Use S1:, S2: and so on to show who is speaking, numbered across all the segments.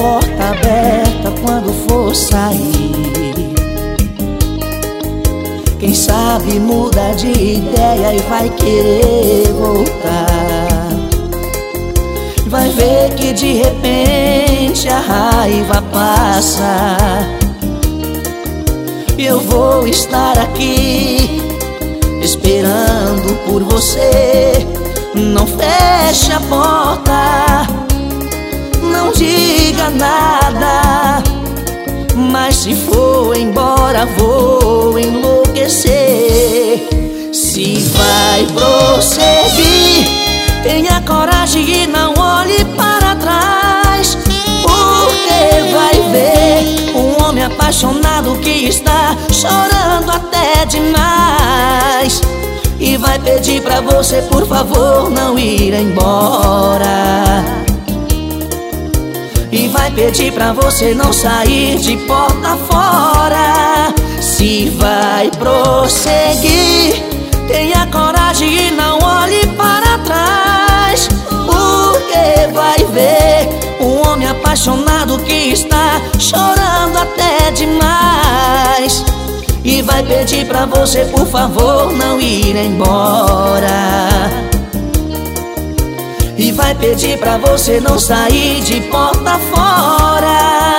S1: porta aberta quando for sair. Quem sabe muda de ideia e vai querer voltar. Vai ver que de repente a raiva passa. E eu vou estar aqui esperando por você. Não feche a porta, não diga nada, mas se for embora vou enlouquecer. Se vai prosseguir, tenha coragem e não olhe para trás, porque vai ver um homem apaixonado que está chorando até demais. E vai pedir pra você, por favor, não ir embora. E vai pedir pra você não sair de porta fora. Se vai prosseguir, tenha coragem e não olhe para trás, porque vai ver um homem apaixonado que está chorando até demais. E vai pedir pra você, por favor, não ir embora. E vai pedir pra você não sair de porta fora.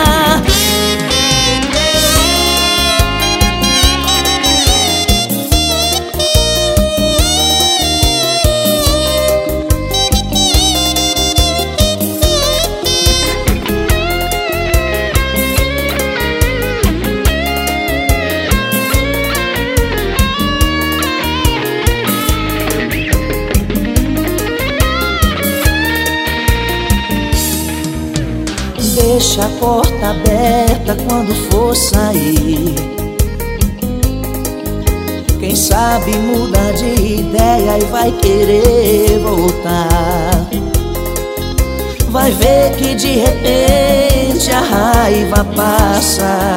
S1: Deixa a porta aberta quando for sair. Quem sabe muda de ideia e vai querer voltar. Vai ver que de repente a raiva passa.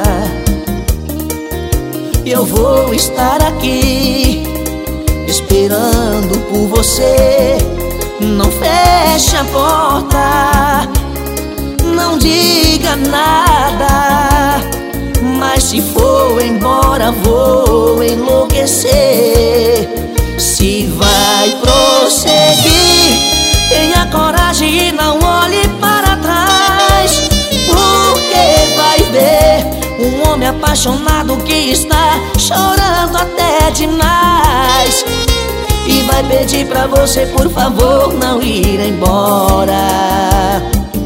S1: E eu vou estar aqui esperando por você. Não feche a porta, não diga nada, mas se for embora vou enlouquecer. Se vai prosseguir, tenha coragem e não olhe para trás, porque vai ver um homem apaixonado que está chorando até demais. E vai pedir pra você, por favor, não ir embora.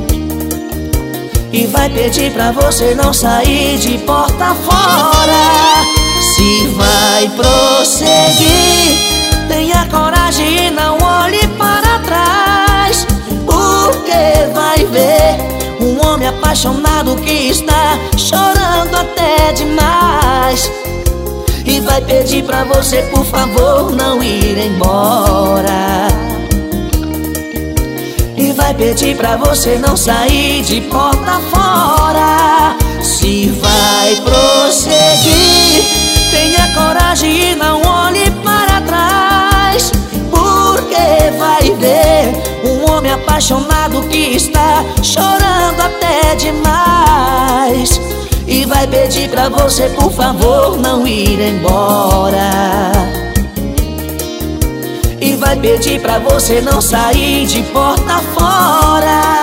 S1: E vai pedir pra você não sair de porta fora. Se vai prosseguir, tenha coragem e não olhe para trás, porque vai ver um homem apaixonado que está chorando até demais. E vai pedir pra você, por favor, não ir embora. E vai pedir pra você não sair de porta fora. Se vai prosseguir, tenha coragem e não olhe para trás, porque vai ver um homem apaixonado que está chorando até demais. E vai pedir pra você, por favor, não ir embora. E vai pedir pra você não sair de porta fora.